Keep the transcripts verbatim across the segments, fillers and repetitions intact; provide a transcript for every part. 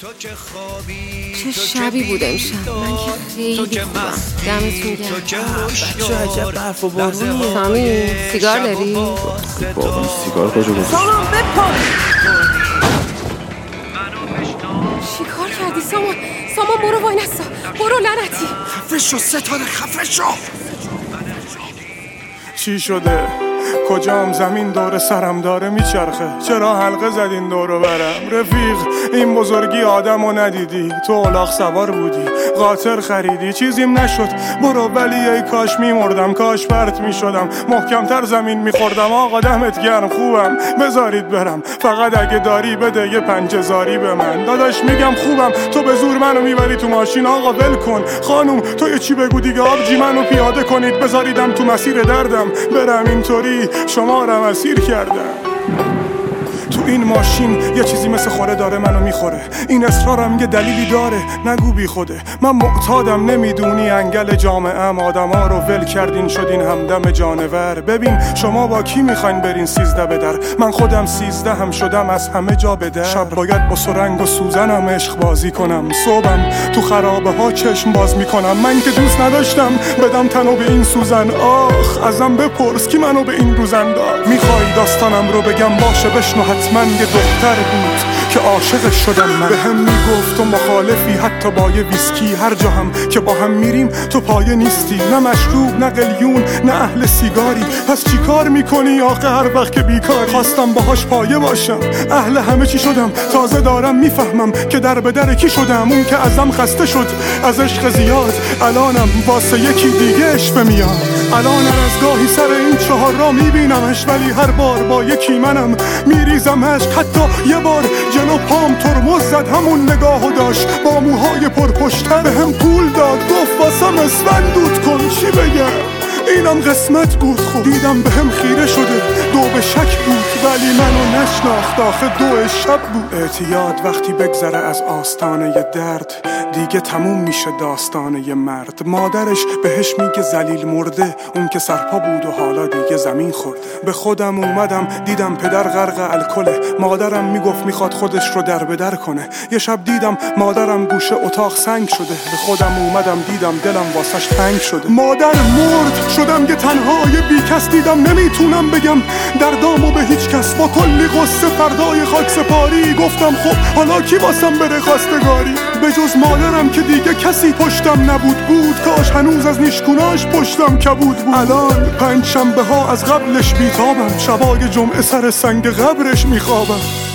چه شبی بود امشب. من که خیلی خوبم. دمتون گرم. چه عجب برف و بارونی. سامی سیگار داری؟ بابا سیگار کجا گذاشتی؟ سامان بپا. چی کار کردی سامان؟ سامان برو وای نستا. برو لعنتی. خفه شو ستاره، خفه شو. چی شده؟ کجام زمین دور سرم داره میچرخه؟ چرا حلقه زدین دورو برم؟ رفیق این بزرگی آدمو ندیدی؟ تو الاغ سوار بودی، قاطر خریدی، چیزیم نشد. برو ولی ای کاش میمردم، کاش پرت میشدم، محکمتر زمین میخوردم. آقا دمت گرم خوبم، بذارید برم. فقط اگه داری بده یه پنجه زاری به من. داداش میگم خوبم، تو به زور منو میبری تو ماشین. آقا ول کن. خانوم تو یه چی بگو دیگه، آبجی منو پیاده کنید بذاریدم تو مسیر دردم برم. اینطوری شما رو اسیر کردم. تو این ماشین یه چیزی مثل خوره داره منو میخوره. این اصرارم یه دلیلی داره، نگو بی خوده. من معتادم، نمیدونی انگل جامعه‌ام. آدما رو ول کردین شدین همدم جانور. ببین شما با کی میخواین برین سیزده به در؟ من خودم سیزده هم شدم از همه جا به در. شب باید با سرنگ و سوزنم عشق بازی کنم، صبحم تو خرابه ها چشم باز میکنم. من که دوست نداشتم بدم تنو به این سوزن. آخ ازم بپرس کی منو به این روزن داد. میخوای داستانم رو بگم؟ باشه بشنو. من یه دختر بود که عاشقش شدم. من به هم میگفت تو مخالفی حتی با یه ویسکی. هر جا هم که با هم میریم تو پایه نیستی. نه مشروب نه قلیون نه اهل سیگاری. پس چی کار میکنی آخه هر وقت که بیکاری؟ خواستم باهاش پایه باشم، اهل همه چی شدم. تازه دارم میفهمم که در به در کی شدم. اون که ازم خسته شد از عشق زیاد، الانم واسه یکی دیگه اشبه میاد. الان از گاهی سر این چهار را میبینمش، ولی هر بار با یکی منم میریزم عشق. حتی یه بار جلو پام ترمز زد، همون نگاهو داشت با موهای پرپشتر. به هم پول داد گفت واسم اسفند دود کن. چی بگم؟ اینم قسمت بود. خوب دیدم به هم خیره شده، دو به شک بود ولی منو نشناخت. آخه دو شب بود. اعتیاد وقتی بگذره از آستانه ی درد، دیگه تموم میشه داستانه ی مرد. مادرش بهش میگه ذلیل مرده، اون که سرپا بود و حالا دیگه زمین خورده. به خودم اومدم دیدم پدر غرق الکله. مادرم میگفت میخواد خودش رو در به در کنه. یه شب دیدم مادرم گوشه اتاق سنگ شده. به خودم اومدم دیدم دلم واسش تنگ شده. مادر مرد شدم که تنهای بی کس. دیدم نمیتونم بگم دردامو به هیچ کس. با کلی قصه فردای خاک سپاری گفتم خب حالا کی واسم بره خواستگاری؟ به جز مادرم که دیگه کسی پشتم نبود. بود کاش هنوز از نیشکوناش پشتم کبود بود. الان پنج شنبه ها از قبلش بیتابم، شبای جمعه سر سنگ قبرش میخوابم.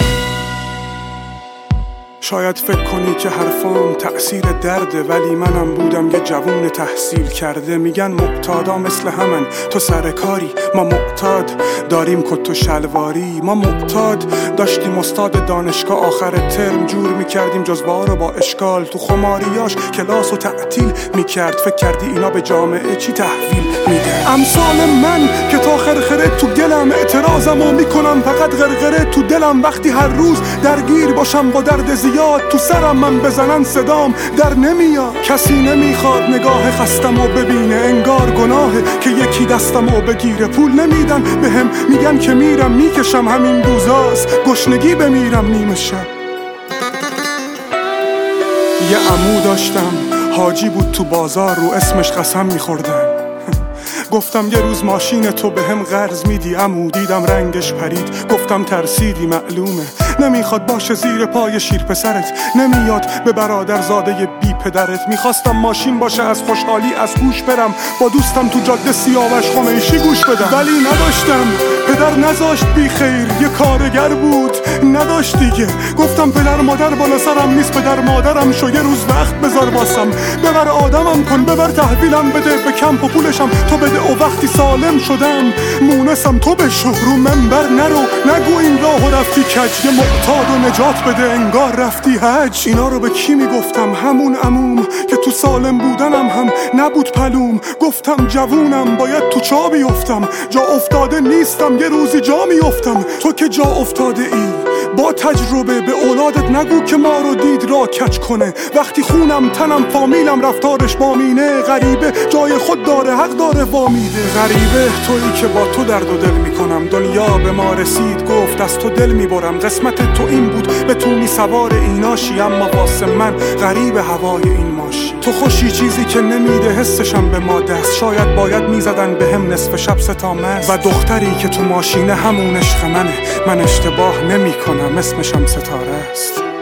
شاید فکر کنی که حرفام تأثیر درده، ولی منم بودم یه جوون تحصیل کرده. میگن معتادا مثل همن، تو سرکاری. ما معتاد داریم کت و شلواری. ما معتاد داشتیم استاد دانشگاه آخر ترم جور میکردیم جزوه رو با اشکال. تو خماریاش کلاس و تعطیل میکرد. فکر کردی اینا به جامعه چی تحویل میده؟ امثال من که تا خرخره تو دلم اعتراضمو میکنم، فقط غرغره تو دلم. وقتی هر روز درگیر باشم با درد زیاد، تو سرم من بزنن صدام در نمیاد. کسی نمیخواد نگاه خستمو ببینه، انگار گناهه که یکی دستمو بگیره. پول نمیدن بهم، میگن که میرم میکشم. همین روزاست گشنگی بمیرم نیمه شب. یه عمو داشتم حاجی بود تو بازار، رو اسمش قسم میخوردم. گفتم یه روز ماشین تو به هم قرض میدی عمو؟ دیدم رنگش پرید، گفتم ترسیدی معلومه نمیخواد باشه زیر پای شیر پسرت. نمیاد به برادر زاده بی پدرت. میخواستم ماشین باشه از خوشحالی از هوش برم، با دوستم تو جاده سیاوش خمیشی گوش بدم. ولی نداشتم، پدر نذاشت بی خیر. یه کارگر بود نداشت دیگه. گفتم پدر مادر بالا سرم نیست، پدر مادرم شو یه روز وقت بذار واسم. ببر آدمم کن، ببر تحویلم بده به کمپ و پولشم تو بده. و وقتی سالم شدم مونسم تو بشو. رو منبر نرو نگو این راهو رفتی کج. یه معتاد و نجات بده انگار رفتی حج. اینا رو به کی میگفتم؟ همون عموم که تو سالم بودنم هم نبود پلوم. گفتم جوونم باید تو چا بیفتم، جا افتاده نیستم یه روزی جا میفتم. تو که جا افتاده ای با تجربه به اولادت نگو که ما رو دید را کج کنه. وقتی خونم تنم فامیلم رفتارش با مینه، غریبه جای خود داره حق داره وامیده. غریبه تویی که با تو درد و دل میکنم، دنیا به ما رسید گفت از تو دل میبرم. قسمت تو این بود بتونی سوار ایناشی، اما واسه من غریب هوای این ماشی. تو خوشی چیزی که نمیده حسشم به ما دست، شاید باید میزدن به هم نصف شب ستامست. و دختری که تو ماشینه همون عشق منه، من اشتباه نمی کنم اسمشم ستاره است.